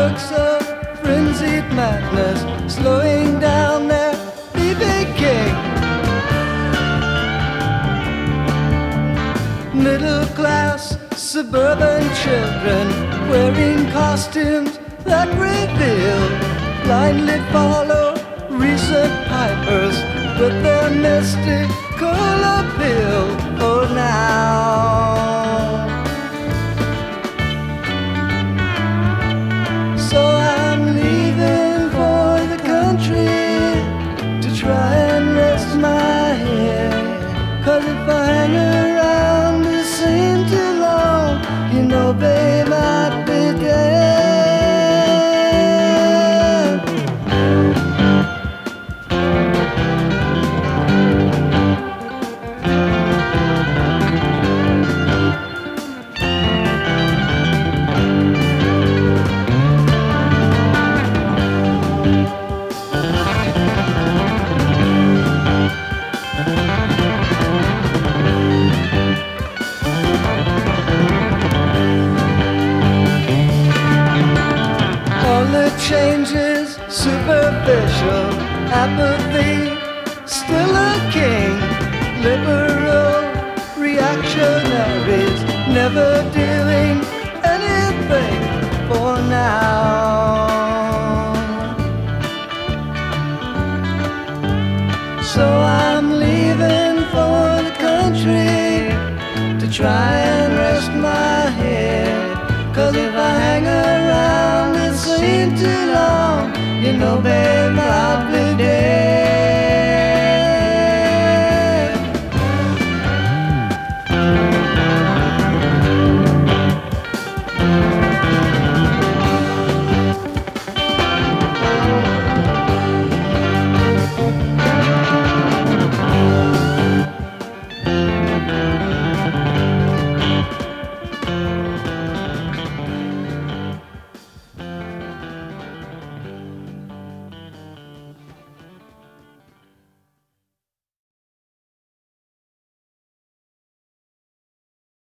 works of frenzied madness, slowing down their BB King. Middle class suburban children wearing costumes that reveal, blindly follow recent pipers with their mystical appeal. Oh, now. So I'm leaving for the country to try and rest my head. 'Cause if I hang around the scene too long, you know, babe, I'd be dead. Changes, superficial apathy, still a king. Liberal reactionaries never doing anything for now. So I'm leaving for the country to try and rest my head. 'Cause if I hang around this scene too long, you know, babe,